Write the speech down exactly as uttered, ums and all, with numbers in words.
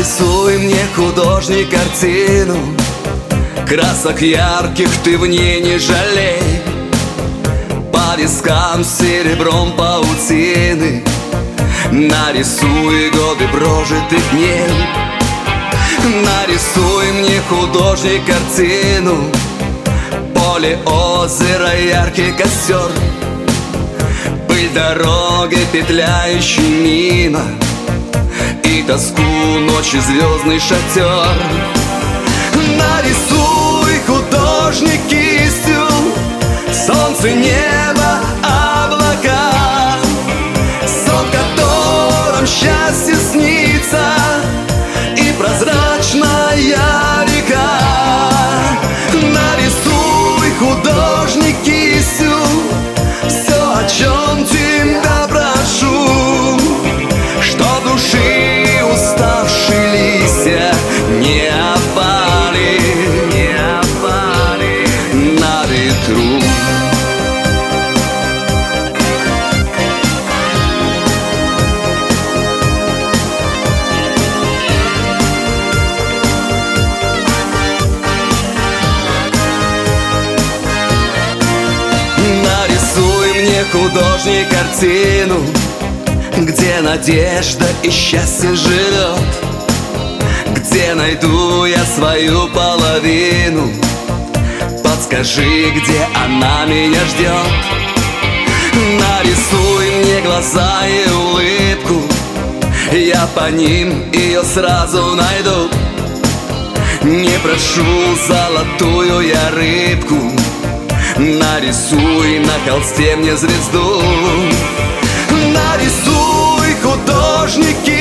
Нарисуй мне, художник, картину, красок ярких ты в ней не жалей. По вискам серебром паутины нарисуй годы прожитых дней. Нарисуй мне, художник, картину, поле, озеро, яркий костер, пыль дороги, петляющей мимо, и тоску ночи звездный шатер. Нарисуй, художник, кистью солнце, небо, облака, сон, в котором счастье снится, и прозрачная река. Нарисуй, художник, кистью все, о чем тебя прошу, что души уставшие листья не опали, не опали на ветру. Нарисуй мне, художник, картину, где надежда и счастье живет, где найду я свою половину. Подскажи, где она меня ждет. Нарисуй мне глаза и улыбку, я по ним ее сразу найду. Не прошу золотую я рыбку, нарисуй на холсте мне звезду. Нарисуй, художник,